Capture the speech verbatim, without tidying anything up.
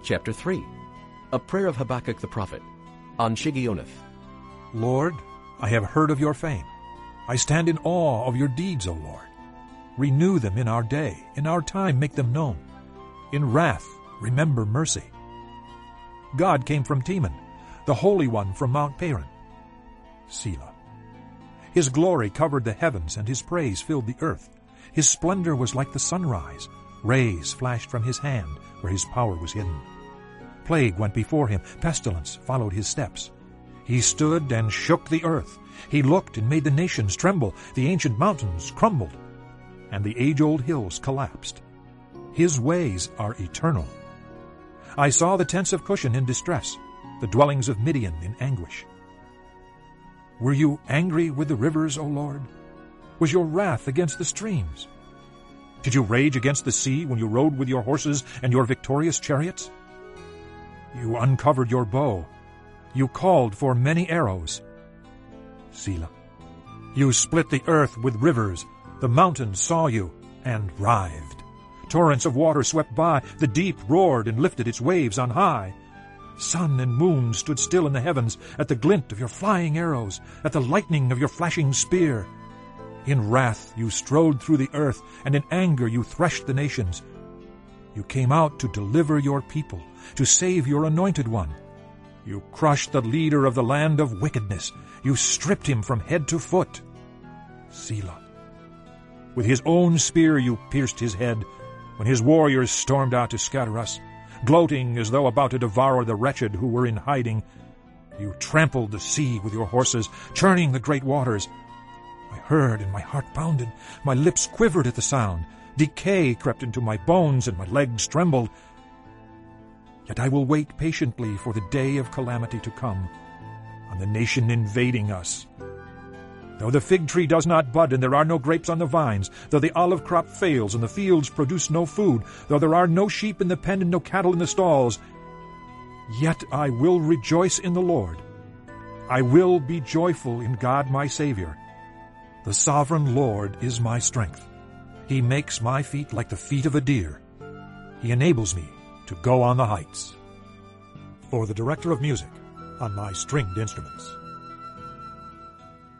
Chapter three. A prayer of Habakkuk the prophet, on Shigionoth. Lord, I have heard of your fame. I stand in awe of your deeds, O Lord. Renew them in our day, in our time make them known. In wrath, remember mercy. God came from Teman, the Holy One from Mount Paran. Selah. His glory covered the heavens, and his praise filled the earth. His splendor was like the sunrise. Rays flashed from his hand, where his power was hidden. Plague went before him, pestilence followed his steps. He stood and shook the earth. He looked and made the nations tremble. The ancient mountains crumbled, and the age-old hills collapsed. His ways are eternal. I saw the tents of Cushan in distress, the dwellings of Midian in anguish. Were you angry with the rivers, O Lord? Was your wrath against the streams? Did you rage against the sea when you rode with your horses and your victorious chariots? You uncovered your bow. You called for many arrows. Selah. You split the earth with rivers. The mountains saw you and writhed. Torrents of water swept by. The deep roared and lifted its waves on high. Sun and moon stood still in the heavens at the glint of your flying arrows, at the lightning of your flashing spear. In wrath you strode through the earth, and in anger you threshed the nations. You came out to deliver your people, to save your anointed one. You crushed the leader of the land of wickedness. You stripped him from head to foot. Selah. With his own spear you pierced his head, when his warriors stormed out to scatter us. Gloating as though about to devour the wretched who were in hiding. You trampled the sea with your horses, churning the great waters. I heard and my heart pounded. My lips quivered at the sound. Decay crept into my bones and my legs trembled. Yet I will wait patiently for the day of calamity to come, on the nation invading us. Though the fig tree does not bud and there are no grapes on the vines, though the olive crop fails and the fields produce no food, though there are no sheep in the pen and no cattle in the stalls, yet I will rejoice in the Lord. I will be joyful in God my Savior. The sovereign Lord is my strength. He makes my feet like the feet of a deer. He enables me to go on the heights. For the director of music on my stringed instruments.